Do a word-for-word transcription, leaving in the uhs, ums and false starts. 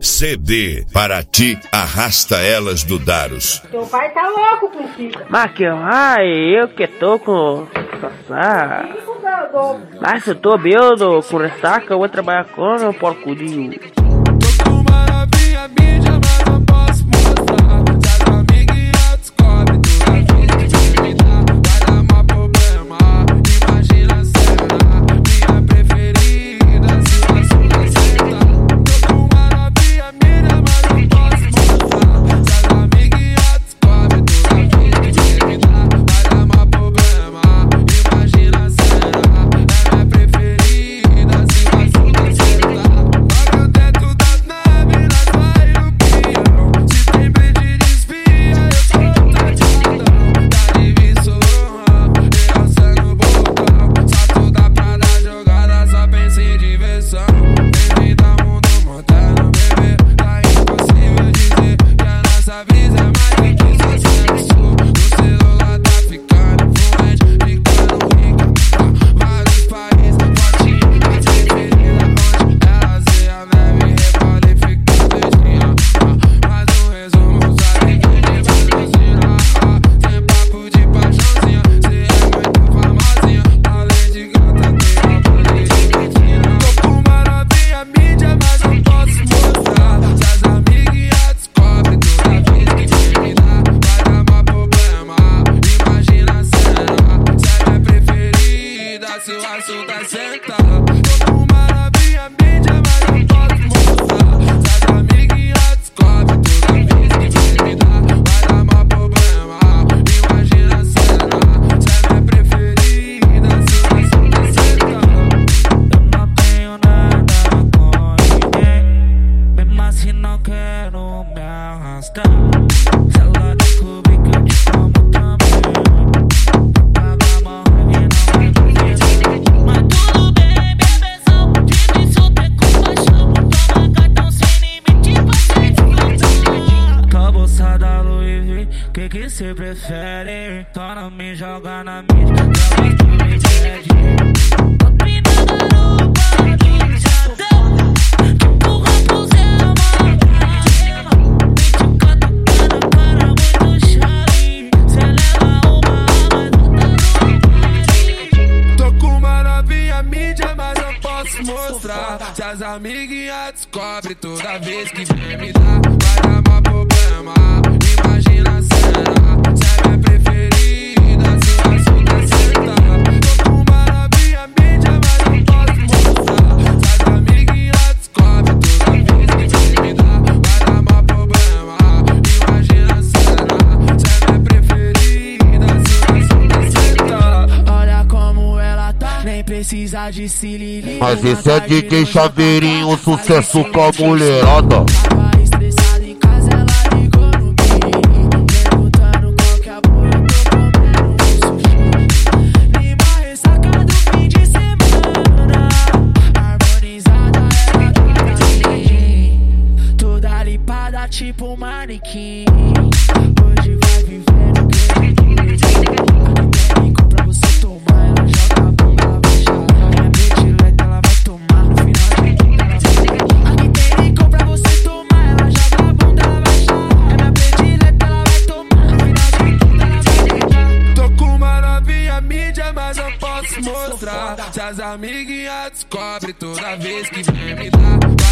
C D para ti, arrasta elas do Daros. Teu pai tá louco contigo. Marquinhos, ai, eu que tô com cansado. Mas se eu tô bêbado com ressaca, eu vou trabalhar com o porcudinho. Tô com uma novinha mídia, mas não posso mostrar. Se as amiguinhas descobrem toda vez que vem me dar, vai dar mó problema. Imagina a cena, minha preferida, se o assunto acertar. Tô com uma novinha mídia, mas não posso mostrar. Se as amiguinhas descobrem toda vez que vem me dar, vai dar mó problema. Imagina a cena, é minha preferida, se o assunto acertar. Paga o teto das naves, nós vai no peão. Se tem blade desvia, eu sou tadinho. Tá de visão, realçando o botão. Só toda pra dar jogada, só pensa em diversão. Bem-vindo ao mundo moderno, bebê. Tá impossível dizer que a nossa brisa é mais do que só sexo. O celular tá ficando fluente, ficando rica. Vários países, fortinho, as preferidas onde elas e a neve repolem, fica beijinha. Mas no resumo, sabe que a gente vai alucinar. Sem papo de paixãozinha, cê é muito famosinha. Além de gata, tem uma banda de mentira. Tô com uma novinha mídia, mas não posso mostrar. Se as amiguinhas descobrem toda vez que vem me dar, vai dar mó problema. Imagina a cena, se é minha preferida, se o assunto é sentar. Tô com uma novinha mídia, mas não posso mostrar. Se as amiguinhas descobrem toda vez que vem me dar, vai dar mó problema. Imagina a cena, se é minha preferida, se o assunto é sentar. Eu não tenho nada com ninguém, mesmo assim não quero me arrastar. Se ela descobrir que eu te amo também, paga mal e não vai dormir. Mas tudo bem, bebezão, difícil ter compaixão. Toma cartão sem limite pra desfrutar. Tua bolsa da Louis V, que que cê prefere? Só não me joga na mídia, eu gosto de me pede. Tô com uma novinha mídia, mas não posso mostrar. Se as amiguinhas descobrem toda vez que vem me dar, vai dar mó problema. Imagina a cena, se é minha preferida, se o assunto é sentar. Tô com uma novinha mídia, mas não posso mostrar. Se as amiguinhas descobrem toda vez que vem me dar, vai dar mó problema. Imagina a cena, se é minha preferida, se o assunto é sentar. Olha como ela tá, nem precisa de se ligar. Mas esse é D J Chaveirinho, sucesso com a mulherada. Tava estressada em casa, ela ligou no Big, perguntando qual que é a boa, eu tô comendo um sushi. Lima ressaca do fim de semana, harmonizada ela tá assim, toda limpada tipo manequim. Hoje vai vivendo que eu pra você tomar, ela joga a bunda, ela vai chorar. Minha predileta, ela vai tomar no final de tudo, ela vai. Aqui tem licor pra você tomar, ela joga a bunda, ela vai chorar. É minha predileta, ela vai tomar no final de tudo, ela vai. Tô com uma novinha mídia, mas não posso mostrar. Se as amiguinhas descobrem toda vez que vem me dar, vai